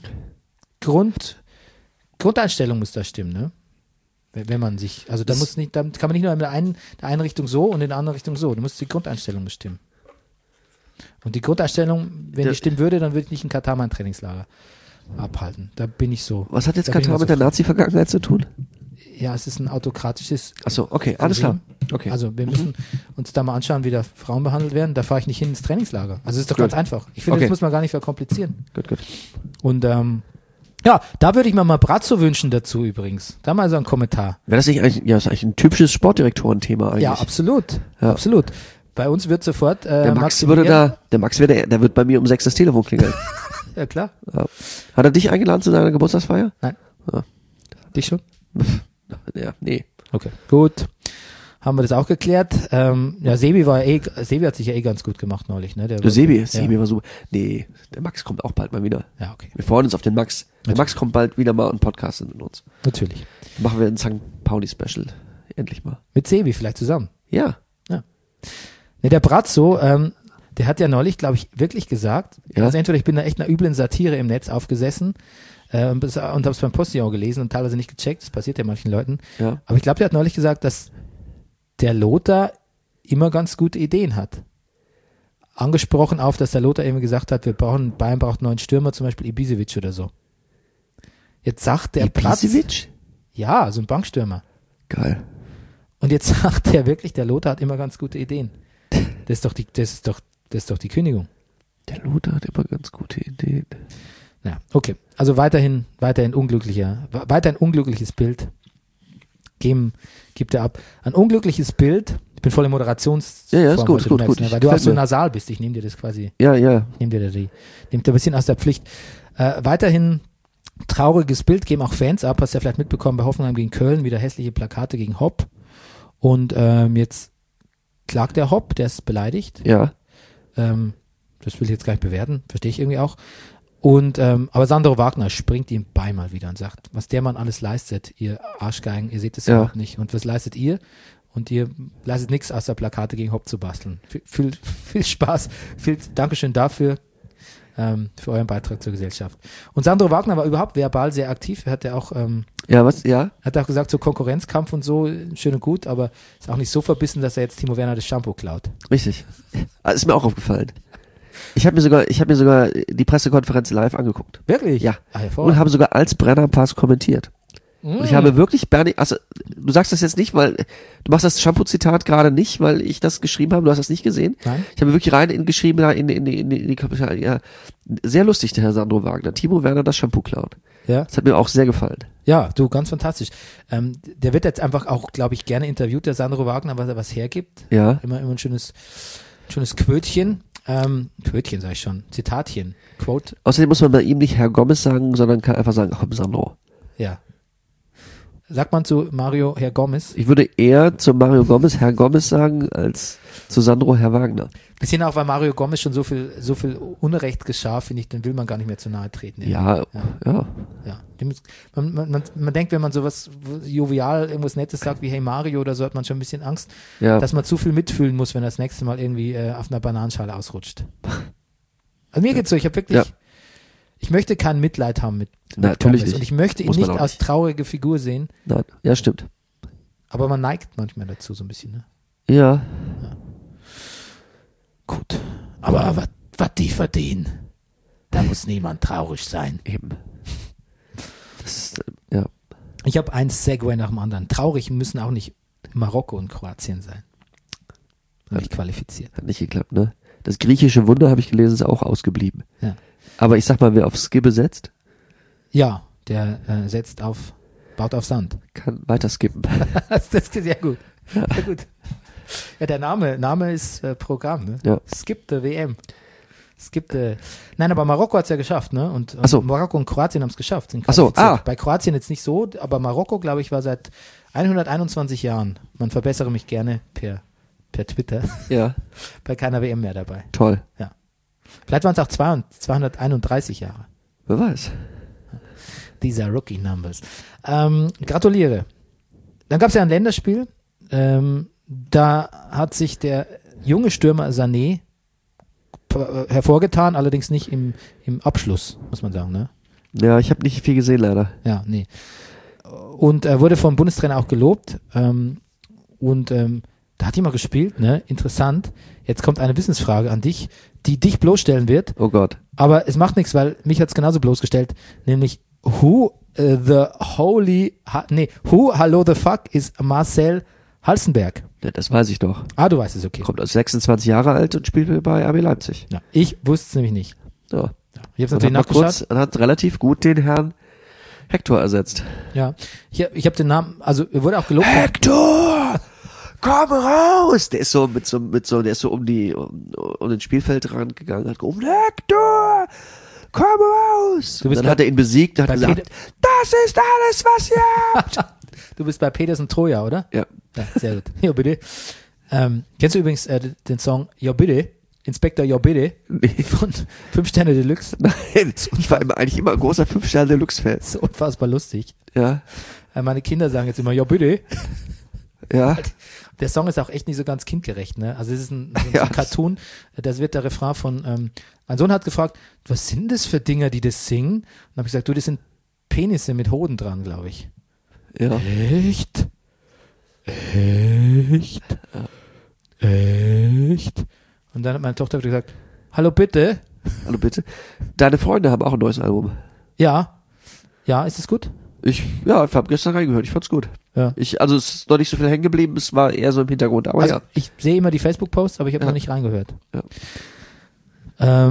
Grundeinstellung muss da stimmen, ne? Wenn man sich, also dann kann man nicht nur in der einen Richtung so und in der anderen Richtung so. Du musst die Grundeinstellung bestimmen. Und die Grundeinstellung, wenn die stimmen würde, dann würde ich nicht in Katar mein Trainingslager abhalten. Da bin ich so. Was hat jetzt da bin ich Katar so mit der frei. Nazi-Vergangenheit zu tun? Ja, es ist ein autokratisches Achso, okay, alles klar. Regime. Okay. Also wir müssen uns da mal anschauen, wie da Frauen behandelt werden. Da fahre ich nicht hin ins Trainingslager. Also es ist doch Gut. ganz einfach. Ich finde, Okay. das muss man gar nicht verkomplizieren. Gut. Und ja, da würde ich mir mal Brazzo wünschen dazu übrigens. Da mal so ein Kommentar. Wäre das nicht eigentlich, ja, das ist eigentlich ein typisches Sportdirektorenthema eigentlich. Ja, absolut. Ja. Absolut. Bei uns wird sofort Der Max wird bei mir um 6 das Telefon klingeln. Ja, klar. Ja. Hat er dich eingeladen zu seiner Geburtstagsfeier? Nein. Ja. Dich schon? Ja, nee. Okay, gut. Haben wir das auch geklärt. Ja, Sebi hat sich ja ganz gut gemacht neulich, ne? Sebi war super. Nee, der Max kommt auch bald mal wieder. Ja, okay. Wir freuen uns auf den Max. Der Max kommt bald wieder mal und podcastet mit uns. Natürlich. Dann machen wir ein St. Pauli-Special. Endlich mal. Mit Sebi vielleicht zusammen. Ja. Ne, der Brazzo, der hat ja neulich, glaube ich, wirklich gesagt, Ja. also entweder ich bin da echt einer üblen Satire im Netz aufgesessen und habe es beim Postillon gelesen und teilweise nicht gecheckt, das passiert ja manchen Leuten, Ja. aber ich glaube, der hat neulich gesagt, dass der Lothar immer ganz gute Ideen hat. Angesprochen auf, dass der Lothar eben gesagt hat, Bayern braucht einen neuen Stürmer, zum Beispiel Ibisevic oder so. Jetzt sagt der Ibisevic? Ja, so ein Bankstürmer. Geil. Und jetzt sagt er wirklich, der Lothar hat immer ganz gute Ideen. Das ist doch die Kündigung. Der Lothar hat immer ganz gute Ideen. Ja, okay. Also weiterhin unglückliches Bild. Gibt er ab. Ein unglückliches Bild. Ich bin voll im Moderationsform. Ja, ist gut, heute, gut, du merkst, gut. ne? Weil du auch Gefällt so mir. nasal bist. Ich nehme dir das quasi, Ja. nehmt dir ein bisschen aus der Pflicht. Weiterhin trauriges Bild, geben auch Fans ab. Hast du ja vielleicht mitbekommen, bei Hoffenheim gegen Köln wieder hässliche Plakate gegen Hopp. Und jetzt klagt der Hopp, der ist beleidigt. Ja. Das will ich jetzt gar nicht bewerten, verstehe ich irgendwie auch. Und aber Sandro Wagner springt ihm bei mal wieder und sagt, was der Mann alles leistet, ihr Arschgeigen, ihr seht es Ja. überhaupt nicht. Und was leistet ihr? Und ihr leistet nichts, außer Plakate gegen Hopp zu basteln. Viel Spaß, Dankeschön dafür, für euren Beitrag zur Gesellschaft. Und Sandro Wagner war überhaupt verbal sehr aktiv. Er hat ja auch hat auch gesagt, so Konkurrenzkampf und so, schön und gut, aber ist auch nicht so verbissen, dass er jetzt Timo Werner das Shampoo klaut. Richtig. Ist mir auch aufgefallen. Ich habe mir sogar die Pressekonferenz live angeguckt. Wirklich? Ja. Ah, Und hervorragend. habe sogar als Brennerpass kommentiert. Und ich habe wirklich Bernie, also du sagst das jetzt nicht, weil du machst das Shampoo-Zitat gerade nicht, weil ich das geschrieben habe, du hast das nicht gesehen. Nein? Ich habe wirklich geschrieben da in die Kommentare, ja, sehr lustig, der Herr Sandro Wagner. Timo Werner das Shampoo klaut. Ja. Das hat mir auch sehr gefallen. Ja, du, ganz fantastisch. Der wird jetzt einfach auch, glaube ich, gerne interviewt, der Sandro Wagner, weil er was hergibt. Ja. Immer ein schönes Quötchen. Quötchen sag ich schon. Zitatchen. Quote. Außerdem muss man bei ihm nicht Herr Gomez sagen, sondern kann einfach sagen, komm Sandro. Ja. Sagt man zu Mario Herr Gomez? Ich würde eher zu Mario Gomez Herr Gomez sagen, als zu Sandro Herr Wagner. Bisschen auch, weil Mario Gomez schon so viel Unrecht geschah, finde ich, den will man gar nicht mehr zu nahe treten. Ja. Ja. Man denkt, wenn man sowas jovial, irgendwas Nettes sagt, wie Hey Mario oder so, hat man schon ein bisschen Angst, Ja. dass man zu viel mitfühlen muss, wenn er das nächste Mal irgendwie auf einer Bananenschale ausrutscht. Also mir geht's so, ich habe wirklich, Ja. ich möchte kein Mitleid haben mit Natürlich Gomez. nicht. Und ich möchte ihn Muss man nicht auch als nicht. traurige Figur sehen, Nein. Ja, stimmt. aber man neigt manchmal dazu so ein bisschen. Ne? Ja. Gut. Aber was die verdienen, da muss niemand traurig sein. Eben. Das ist, ja. Ich habe ein Segway nach dem anderen. Traurig müssen auch nicht Marokko und Kroatien sein. Nicht qualifiziert. Hat nicht geklappt, ne? Das griechische Wunder, habe ich gelesen, ist auch ausgeblieben. Ja. Aber ich sag mal, wer auf Skibbe setzt, Ja, der baut auf Sand. kann weiter skippen. Das ist sehr gut. Sehr gut. Ja, der Name ist Programm, ne? Ja. Skip the WM. Nein, aber Marokko hat's ja geschafft, ne? Und Ach so. Marokko und Kroatien haben's geschafft. Sind Ach so, qualifiziert. Bei Kroatien jetzt nicht so, aber Marokko, glaube ich, war seit 121 Jahren, man verbessere mich gerne per Twitter, Ja, bei keiner WM mehr dabei. toll. Vielleicht waren es auch 231 Jahre. Wer weiß. These are rookie numbers. Gratuliere. Dann gab es ja ein Länderspiel. Da hat sich der junge Stürmer Sané hervorgetan, allerdings nicht im Abschluss, muss man sagen. Ne? Ja, ich habe nicht viel gesehen, leider. Ja, nee. Und er wurde vom Bundestrainer auch gelobt. Und Da hat jemand gespielt, ne? Interessant. Jetzt kommt eine Wissensfrage an dich, die dich bloßstellen wird. Oh Gott. Aber es macht nichts, weil mich hat's genauso bloßgestellt. Nämlich, who hello the fuck is Marcel Halstenberg? Ja, das weiß ich doch. Ah, du weißt es, okay. Kommt aus 26 Jahre alt und spielt bei RB Leipzig. Ja, ich wusste es nämlich nicht. So. Ich habe es Und natürlich nachgeschaut. und hat relativ gut den Herrn Hector ersetzt. Ja, ich habe den Namen, also er wurde auch gelobt. Hector! Komm raus! Der ist so der ist so um den Spielfeldrand gegangen, hat gerufen, Hector! Komm raus! Du bist Und dann hat er ihn besiegt und hat gesagt, das ist alles, was ihr habt! Du bist bei Petersen Troja, oder? Ja. Ja, sehr gut. Ja, bitte. Kennst du übrigens den Song Ja, bitte? Inspector Ja, bitte? Nee. Von 5 Sterne Deluxe. Nein, ich war eigentlich immer ein großer 5-Sterne-Deluxe-Fan. Das ist unfassbar lustig. Ja. Meine Kinder sagen jetzt immer Ja, bitte? Ja. Der Song ist auch echt nicht so ganz kindgerecht, ne? Also es ist ein Ja. Cartoon, das wird der Refrain von, mein Sohn hat gefragt, was sind das für Dinger, die das singen? Und habe ich gesagt, du, das sind Penisse mit Hoden dran, glaube ich. Ja. Echt? Echt? Echt? Und dann hat meine Tochter wieder gesagt, hallo bitte? Hallo bitte. Deine Freunde haben auch ein neues Album. Ja. Ja, ist es gut? Ich habe gestern reingehört, ich fand's gut. Ja. Also es ist noch nicht so viel hängen geblieben, es war eher so im Hintergrund, aber Also ja. ich sehe immer die Facebook-Posts, aber ich habe Ja. noch nicht reingehört. Ja.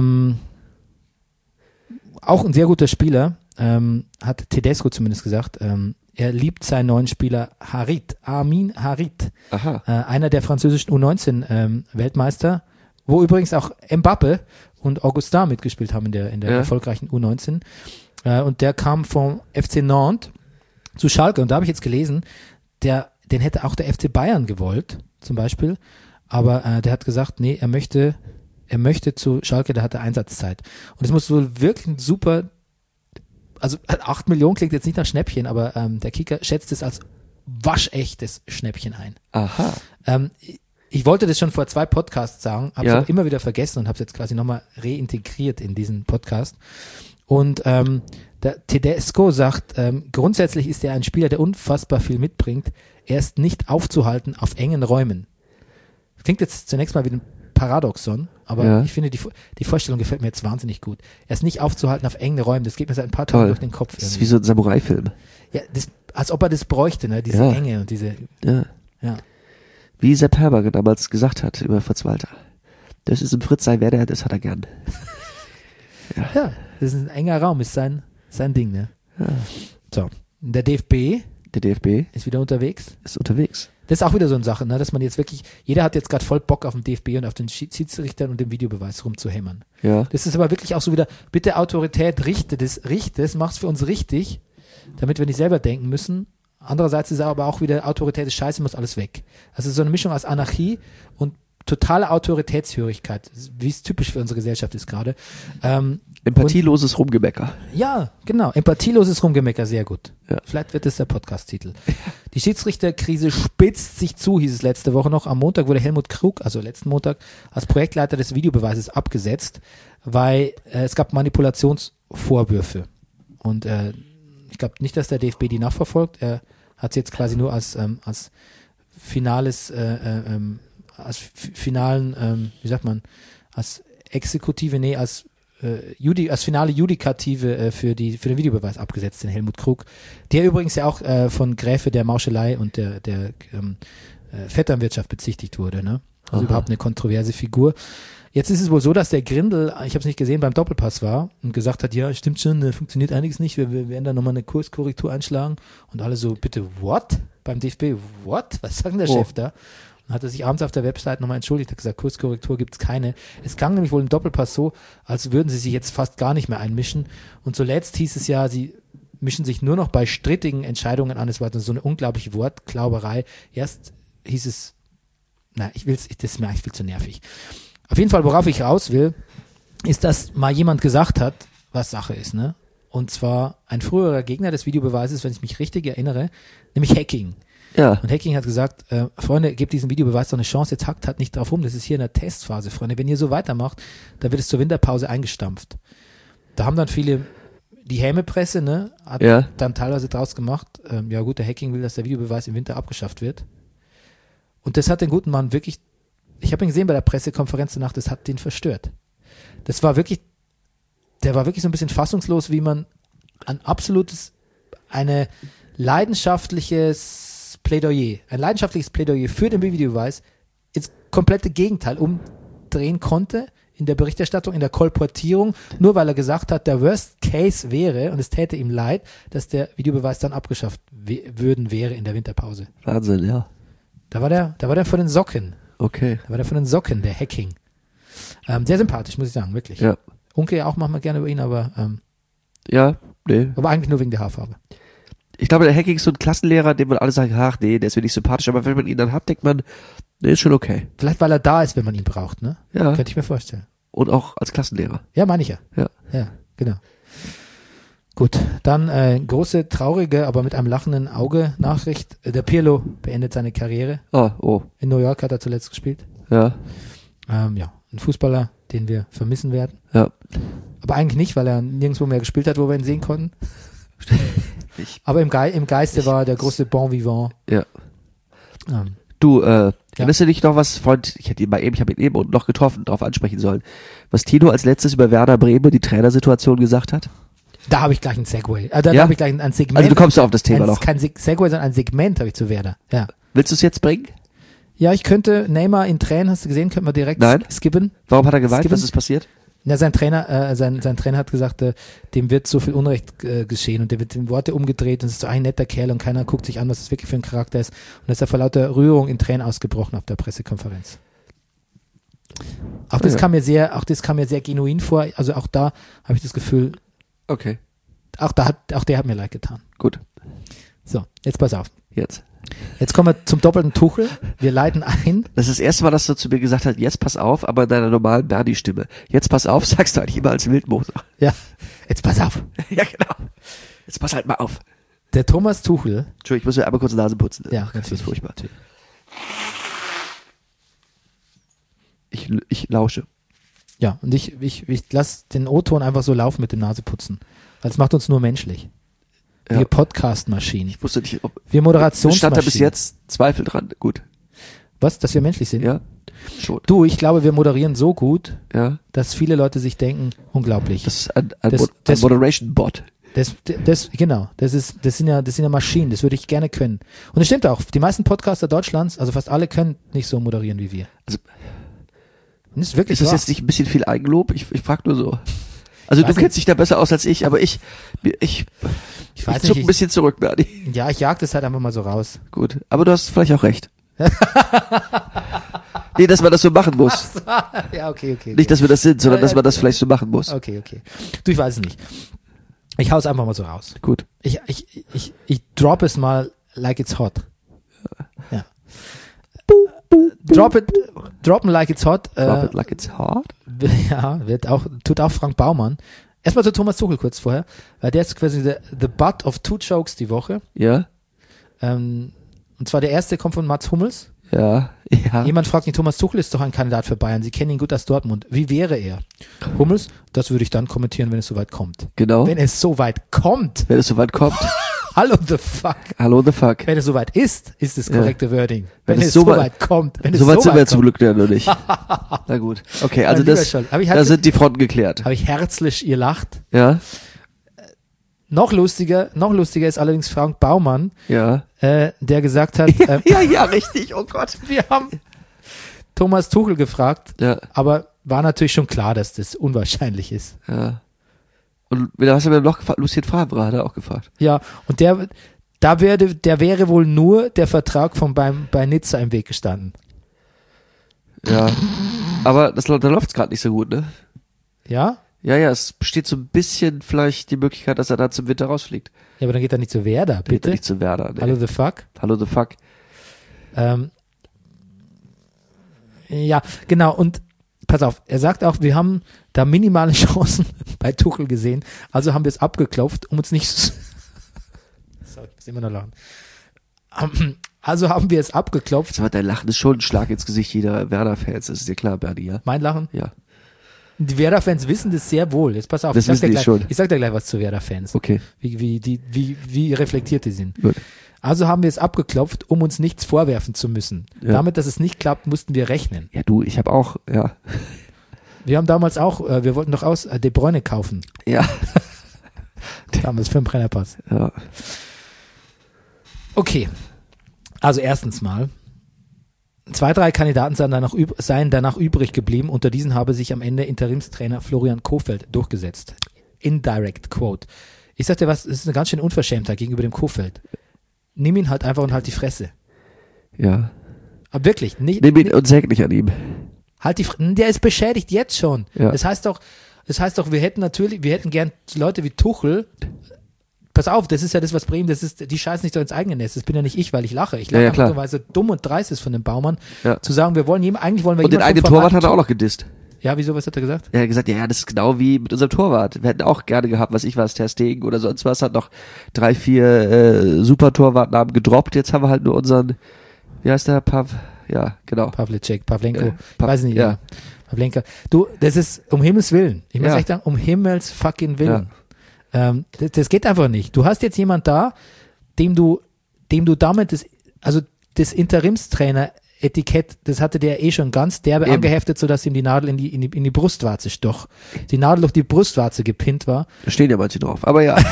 Auch ein sehr guter Spieler, hat Tedesco zumindest gesagt, er liebt seinen neuen Spieler Harit, Amin Harit, Aha. einer der französischen U19 Weltmeister, wo übrigens auch Mbappe und Augustin mitgespielt haben in der Ja. erfolgreichen U19. Und der kam vom FC Nantes zu Schalke. Und da habe ich jetzt gelesen, den hätte auch der FC Bayern gewollt, zum Beispiel. Aber der hat gesagt, nee, er möchte zu Schalke, da hat er Einsatzzeit. Und es muss wohl wirklich ein super, also 8 Millionen klingt jetzt nicht nach Schnäppchen, aber der Kicker schätzt es als waschechtes Schnäppchen ein. Aha. Ich wollte das schon vor 2 Podcasts sagen, habe es Ja. aber immer wieder vergessen und habe es jetzt quasi nochmal reintegriert in diesen Podcast. Und der Tedesco sagt, grundsätzlich ist er ein Spieler, der unfassbar viel mitbringt. Er ist nicht aufzuhalten auf engen Räumen. Klingt jetzt zunächst mal wie ein Paradoxon, aber Ja. ich finde, die Vorstellung gefällt mir jetzt wahnsinnig gut. Er ist nicht aufzuhalten auf engen Räumen. Das geht mir seit ein paar Tagen Toll. durch den Kopf. Das ist irgendwie. wie so ein Samurai-Film. Ja, als ob er das bräuchte, ne? Diese Ja. Enge und diese, Ja. ja. Wie Sepp Herberger damals gesagt hat über Fritz Walter. Das ist im Fritz sein Werder, das hat er gern. Ja, das ist ein enger Raum, ist sein Ding, ne? Ja. So. Der DFB Der DFB ist wieder unterwegs. ist unterwegs. Das ist auch wieder so eine Sache, ne, dass man jetzt wirklich, jeder hat jetzt gerade voll Bock auf den DFB und auf den Schiedsrichtern und den Videobeweis rumzuhämmern. Ja. Das ist aber wirklich auch so wieder, bitte Autorität, richte das, mach's für uns richtig, damit wir nicht selber denken müssen. Andererseits ist aber auch wieder Autorität ist scheiße, muss alles weg. Also so eine Mischung aus Anarchie und totale Autoritätshörigkeit, wie es typisch für unsere Gesellschaft ist gerade. Empathieloses Rumgemecker. Ja, genau. Empathieloses Rumgemecker, sehr gut. Ja. Vielleicht wird das der Podcast-Titel. Die Schiedsrichterkrise spitzt sich zu, hieß es letzte Woche noch. Am Montag wurde Helmut Krug, also letzten Montag, als Projektleiter des Videobeweises abgesetzt, weil es gab Manipulationsvorwürfe. Und ich glaube nicht, dass der DFB die nachverfolgt. Er hat es jetzt quasi nur als finales, als finalen, wie sagt man, als Exekutive, nee, als finale Judikative für den Videobeweis abgesetzt, den Helmut Krug, der übrigens ja auch von Gräfe der Mauschelei und der Vetternwirtschaft bezichtigt wurde, ne? Also Aha. überhaupt eine kontroverse Figur. Jetzt ist es wohl so, dass der Grindel, ich habe es nicht gesehen, beim Doppelpass war und gesagt hat, ja, stimmt schon, funktioniert einiges nicht, wir werden da nochmal eine Kurskorrektur einschlagen und alle so, bitte, what? Beim DFB, what? Was sagt denn der Chef da? Und hat er sich abends auf der Website nochmal entschuldigt, hat gesagt, Kurskorrektur gibt's keine. Es klang nämlich wohl im Doppelpass so, als würden sie sich jetzt fast gar nicht mehr einmischen. Und zuletzt hieß es ja, sie mischen sich nur noch bei strittigen Entscheidungen an. Es war so eine unglaubliche Wortklauberei. Erst hieß es, das ist mir eigentlich viel zu nervig. Auf jeden Fall, worauf ich raus will, ist, dass mal jemand gesagt hat, was Sache ist, ne? Und zwar ein früherer Gegner des Videobeweises, wenn ich mich richtig erinnere, nämlich Hacking. Ja. Und Hacking hat gesagt, Freunde, gebt diesem Videobeweis doch eine Chance, jetzt hackt halt nicht drauf rum, das ist hier in der Testphase, Freunde. Wenn ihr so weitermacht, dann wird es zur Winterpause eingestampft. Da haben dann viele, die Hämepresse, ne, hat dann teilweise draus gemacht, ja gut, der Hacking will, dass der Videobeweis im Winter abgeschafft wird. Und das hat den guten Mann wirklich, ich habe ihn gesehen bei der Pressekonferenz danach, das hat den verstört. Der war wirklich so ein bisschen fassungslos, wie man ein leidenschaftliches Plädoyer für den Videobeweis ins komplette Gegenteil umdrehen konnte in der Berichterstattung, in der Kolportierung, nur weil er gesagt hat, der Worst Case wäre, und es täte ihm leid, dass der Videobeweis dann abgeschafft wäre in der Winterpause. Wahnsinn, ja. Da war der von den Socken. Okay. Da war der von den Socken, der Hacking. Sehr sympathisch, muss ich sagen, wirklich. Ja. Unke auch manchmal gerne über ihn, aber nee. aber eigentlich nur wegen der Haarfarbe. Ich glaube, der Hacking ist so ein Klassenlehrer, dem man alle sagen, ach nee, der ist mir nicht sympathisch, aber wenn man ihn dann hat, denkt man, nee, ist schon okay. Vielleicht, weil er da ist, wenn man ihn braucht, ne? Ja. Könnte ich mir vorstellen. Und auch als Klassenlehrer. Ja, meine ich ja. Ja. Ja, genau. Gut, dann große, traurige, aber mit einem lachenden Auge Nachricht. Der Pirlo beendet seine Karriere. Oh. In New York hat er zuletzt gespielt. Ja. Ein Fußballer, den wir vermissen werden. Ja. Aber eigentlich nicht, weil er nirgendwo mehr gespielt hat, wo wir ihn sehen konnten. Aber im Geiste war der große Bon Vivant. Ja. Du, erinnerst du dich noch was, Freund, ich habe ihn eben unten noch getroffen, darauf ansprechen sollen, was Tino als letztes über Werder Bremen die Trainersituation gesagt hat? Da habe ich gleich ein Segway. Da habe ich gleich ein Segment. Also du kommst auf das Thema noch. Kein Segway, sondern ein Segment habe ich zu Werder. Ja. Willst du es jetzt bringen? Ja, ich könnte, Neymar in Tränen, hast du gesehen, könnte man direkt skippen. Warum hat er geweint? Was ist passiert? Ja, sein Trainer hat gesagt, dem wird so viel Unrecht geschehen und der wird in Worte umgedreht und es ist so ein netter Kerl und keiner guckt sich an, was das wirklich für ein Charakter ist. Und ist er vor lauter Rührung in Tränen ausgebrochen auf der Pressekonferenz. Auch das kam mir sehr genuin vor. Also auch da habe ich das Gefühl. Okay. Auch der hat mir leid getan. Gut. So, jetzt pass auf. Jetzt kommen wir zum doppelten Tuchel. Wir leiten ein. Das ist das erste Mal, dass du zu mir gesagt hast, jetzt pass auf, aber in deiner normalen Bernie-Stimme. Jetzt pass auf, sagst du eigentlich immer als Wildmoser. Ja, jetzt pass auf. Ja, genau. Jetzt pass halt mal auf. Der Thomas Tuchel. Entschuldigung, ich muss mir einmal kurz die Nase putzen. Ja, das ist furchtbar. Ich lausche. Ja, und ich lasse den O-Ton einfach so laufen mit dem Naseputzen. Weil es macht uns nur menschlich. Wir Podcast-Maschinen. Ich wusste nicht, ob... Wir Moderationsmaschinen. Stand da bis jetzt Zweifel dran. Gut. Was? Dass wir menschlich sind? Ja. Schon. Du, ich glaube, wir moderieren so gut, ja, dass viele Leute sich denken, unglaublich. Das ist ein Moderation-Bot. Das sind ja Maschinen, das würde ich gerne können. Und das stimmt auch, die meisten Podcaster Deutschlands, also fast alle, können nicht so moderieren wie wir. Also, das ist wirklich ist das jetzt nicht ein bisschen viel Eigenlob? Ich frage nur so. Also du kennst dich da besser aus als ich, aber ich zuck ein bisschen zurück, Bernie. Ja, ich jag das halt einfach mal so raus. Gut, aber du hast vielleicht auch recht. Nee, dass man das so machen muss. Ja, okay. Nicht, dass wir das sind, sondern dass man das vielleicht so machen muss. Okay. Du, ich weiß es nicht. Ich hau's einfach mal so raus. Gut. Ich drop es mal like it's hot. Ja. Droppen like it's hot. Drop it like it's hot? Ja, tut auch Frank Baumann. Erstmal zu Thomas Tuchel kurz vorher, weil der ist quasi the butt of 2 jokes die Woche. Ja. Und zwar der erste kommt von Mats Hummels. Ja. Jemand fragt ihn, Thomas Tuchel ist doch ein Kandidat für Bayern. Sie kennen ihn gut aus Dortmund. Wie wäre er? Hummels, das würde ich dann kommentieren, wenn es soweit kommt. Genau. Wenn es soweit kommt. Hallo the fuck. Wenn es soweit ist das korrekte Wording. Wenn es soweit kommt. Soweit sind wir zum Glück ja noch nicht. Na gut. Okay, also da sind die Fronten geklärt. Habe ich herzlich ihr lacht. Ja. Noch lustiger ist allerdings Frank Baumann, der gesagt hat, ja, richtig, oh Gott. Wir haben Thomas Tuchel gefragt, aber war natürlich schon klar, dass das unwahrscheinlich ist. Ja. Und was haben wir noch gefragt? Lucien Favre hat er auch gefragt. Ja, und der wäre wohl nur der Vertrag bei Nizza im Weg gestanden. Ja, aber da läuft's gerade nicht so gut, ne? Ja? Ja, es besteht so ein bisschen vielleicht die Möglichkeit, dass er da zum Winter rausfliegt. Ja, aber dann geht er nicht zu Werder, bitte? Geht er nicht zu Werder, ne. Hallo the fuck. Ja, genau, und pass auf, er sagt auch, wir haben da minimale Chancen bei Tuchel gesehen, also haben wir es abgeklopft, um uns nicht sorry, ich muss immer noch lachen. Also haben wir es abgeklopft. Aber dein Lachen ist schon ein Schlag ins Gesicht jeder Werder-Fans, das ist dir klar, Bernie, ja? Mein Lachen? Ja. Die Werder-Fans wissen das sehr wohl. Jetzt pass auf, ich sag dir gleich was zu Werder-Fans. Okay. Wie reflektiert die sind. Gut. Also haben wir es abgeklopft, um uns nichts vorwerfen zu müssen. Ja. Damit, dass es nicht klappt, mussten wir rechnen. Ja, du, ich habe auch, ja. Wir haben damals auch, wir wollten doch De Bruyne kaufen. Ja. Damals für den Brennerpass. Ja. Okay. Also erstens mal, 2, 3 Kandidaten seien danach übrig geblieben. Unter diesen habe sich am Ende Interimstrainer Florian Kohfeldt durchgesetzt. Indirect Quote. Ich sag dir was, es ist eine ganz schöne Unverschämtheit gegenüber dem Kohfeldt. Nimm ihn halt einfach und halt die Fresse. Ja. Aber wirklich, Nimm ihn und säg nicht an ihm. Halt die Fresse. Der ist beschädigt jetzt schon. Ja. Das heißt doch, wir hätten gern Leute wie Tuchel. Pass auf, das ist ja das, was Bremen, die scheißen nicht so ins eigene Nest. Das bin ja nicht ich, weil ich lache. Ich lache Ja, einfach klar. nur, weil es so dumm und dreist ist von dem Baumann, Ja. zu sagen, eigentlich wollen wir Und den eigenen Torwart hat er auch noch gedisst. Ja, wieso, was hat er gesagt? Er hat gesagt, ja, das ist genau wie mit unserem Torwart. Wir hätten auch gerne gehabt, Ter Stegen oder sonst was, hat noch 3, 4 Super-Torwartnamen gedroppt. Jetzt haben wir halt nur unseren, wie heißt der, ja, genau. Pavlenko, ich Ja, weiß nicht, ja. Pavlenka. Du, das ist um Himmels Willen. Ich muss Ja. echt sagen, um Himmels fucking Willen. Das geht einfach nicht. Du hast jetzt jemand da, dem du damit das Interimstrainer-Etikett, das hatte der schon ganz derbe Eben. angeheftet, sodass ihm die Nadel in die Brustwarze stoch. Die Nadel durch die Brustwarze gepinnt war. Da stehen ja manche drauf, aber ja.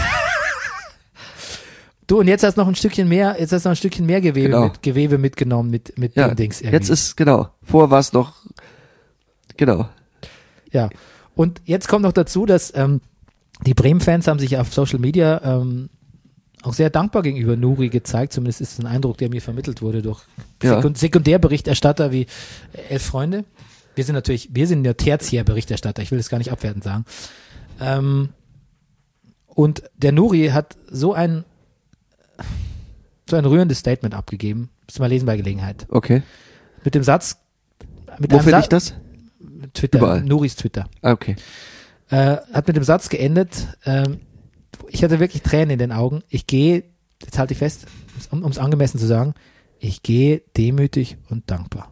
Du, und jetzt hast du noch ein Stückchen mehr, Gewebe, Genau. Gewebe mitgenommen mit Ja, dem Dings irgendwie. jetzt ist, genau, vorher war es noch, genau. Ja, und jetzt kommt noch dazu, dass die Bremen-Fans haben sich auf Social Media auch sehr dankbar gegenüber Nuri gezeigt, zumindest ist ein Eindruck, der mir vermittelt wurde durch Ja. Sekundärberichterstatter wie 11 Freunde. Wir sind ja Tertiärberichterstatter, ich will das gar nicht abwertend sagen. Und der Nuri hat so ein rührendes Statement abgegeben, müsst ihr mal lesen bei Gelegenheit. Okay. Mit dem Satz, Wo finde ich das? Twitter, Überall. Nuris Twitter. Ah, okay. Hat mit dem Satz geendet, ich hatte wirklich Tränen in den Augen. Ich gehe, jetzt halte ich fest, um es angemessen zu sagen, ich gehe demütig und dankbar.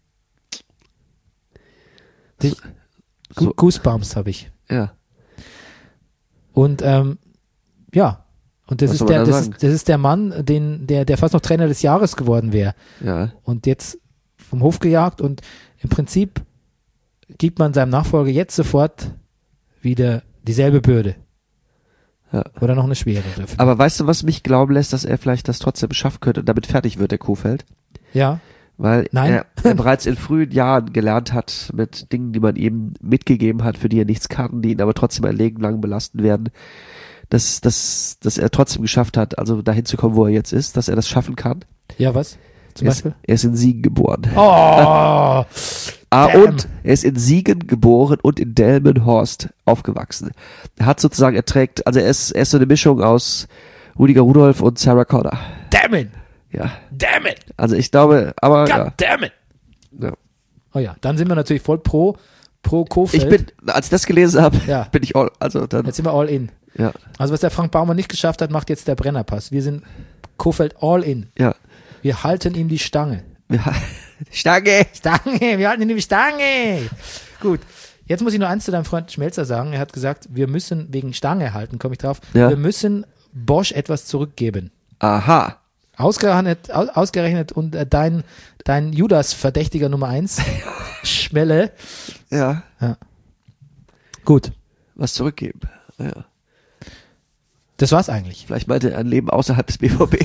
So. Goosebumps habe ich. Ja. Und ja, und das Was ist soll man da das sagen? ist der Mann, der fast noch Trainer des Jahres geworden wäre. Ja. Und jetzt vom Hof gejagt und im Prinzip gibt man seinem Nachfolger jetzt sofort wieder dieselbe Bürde. Ja. Oder noch eine schwere. Aber weißt du, was mich glauben lässt, dass er vielleicht das trotzdem schaffen könnte und damit fertig wird, der Kohfeldt? Ja. Weil Nein. er bereits in frühen Jahren gelernt hat mit Dingen, die man ihm mitgegeben hat, für die er nichts kann, die ihn aber trotzdem ein Leben lang belasten werden, dass er trotzdem geschafft hat, also dahin zu kommen, wo er jetzt ist, dass er das schaffen kann. Ja, was? Zum Beispiel? Er ist in Siegen geboren. Oh! Und er ist in Siegen geboren und in Delmenhorst aufgewachsen. Er ist so eine Mischung aus Rüdiger Rudolph und Sarah Connor. Damn it! Ja. Damn it! Also ich glaube, aber God ja. damn it! Ja. Oh ja, dann sind wir natürlich voll pro Kohfeldt. Als ich das gelesen habe, Ja. bin ich dann, Jetzt sind wir all in. ja, Also was der Frank Baumann nicht geschafft hat, macht jetzt der Brennerpass. Wir sind Kohfeldt all in. ja. Wir halten ihm die Stange. Stange! Stange, wir halten ihm die Stange. Gut. Jetzt muss ich nur eins zu deinem Freund Schmelzer sagen. Er hat gesagt, wir müssen wegen Stange halten, komme ich drauf. Ja. Wir müssen Bosch etwas zurückgeben. Aha. Ausgerechnet und dein Judas-Verdächtiger Nummer 1, Schmelle. Ja. Gut, Was zurückgeben. Ja. das war's eigentlich. Vielleicht meinte er ein Leben außerhalb des BVB.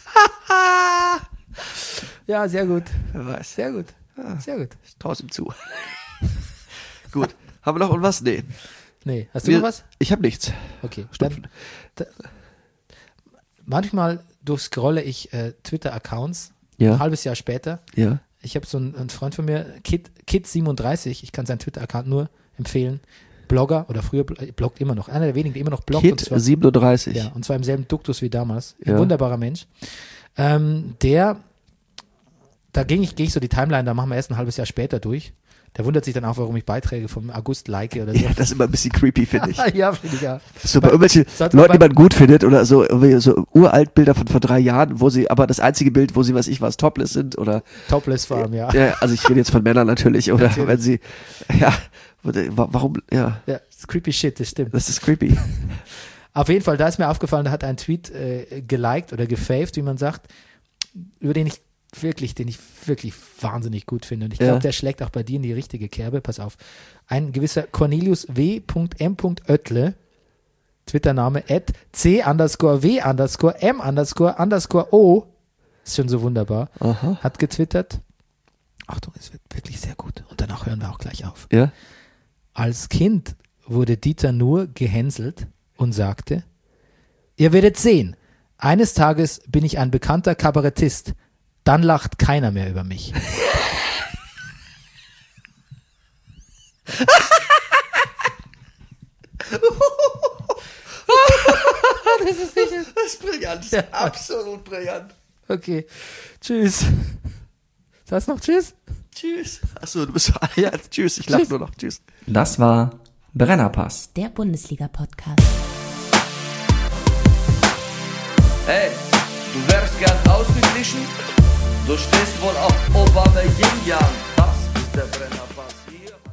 Ja, sehr gut. Wer weiß. Sehr gut. Sehr gut. Ich trau's ihm zu. Gut. Haben wir noch was? Nee. Nee, hast du noch was? Ich habe nichts. Okay. Stopfen. Manchmal durchscrolle ich Twitter-Accounts, Ja. ein halbes Jahr später. Ja. Ich habe so einen Freund von mir, Kid37, ich kann seinen Twitter-Account nur empfehlen. Blogger, oder früher bloggt immer noch, einer der wenigen, die immer noch bloggt. Kid und zwar, 37. ja, und zwar im selben Duktus wie damals. Ein Ja. wunderbarer Mensch. Da gehe ich so die Timeline, da machen wir erst ein halbes Jahr später durch. Der wundert sich dann auch, warum ich Beiträge vom August like oder so. Ja, das ist immer ein bisschen creepy, finde ich. Ja, finde ich ja. So bei irgendwelchen Sollte man Leuten, die man gut findet oder so, irgendwie so uralt Bilder von vor 3 Jahren, wo sie, aber das einzige Bild, wo sie, topless sind oder, Topless Farm, ja. ja, also ich rede jetzt von Männern natürlich, oder Natürlich. wenn sie, ja, warum, ja, Ja, das ist creepy shit, das stimmt. das ist creepy. Auf jeden Fall, da ist mir aufgefallen, da hat ein Tweet geliked oder gefaved, wie man sagt, den ich wirklich wahnsinnig gut finde. Und ich glaube, der schlägt auch bei dir in die richtige Kerbe. Pass auf. Ein gewisser Cornelius W.M. Oettle, Twitter-Name @C_W_M_O, ist schon so wunderbar, hat getwittert. Achtung, es wird wirklich sehr gut. Und danach hören wir auch gleich auf. Ja. Als Kind wurde Dieter Nuhr gehänselt und sagte, ihr werdet sehen, eines Tages bin ich ein bekannter Kabarettist, dann lacht keiner mehr über mich. Das ist brillant. Das ist absolut brillant. Okay, tschüss. Sagst du noch tschüss? Tschüss. Achso, du bist ja, tschüss, ich lache nur noch. Tschüss. Das war Brennerpass. Der Bundesliga-Podcast. Hey, du wärst gern ausgeglichen? Du stehst wohl auf Obama Yin Yang. Das ist der Brennerpass hier.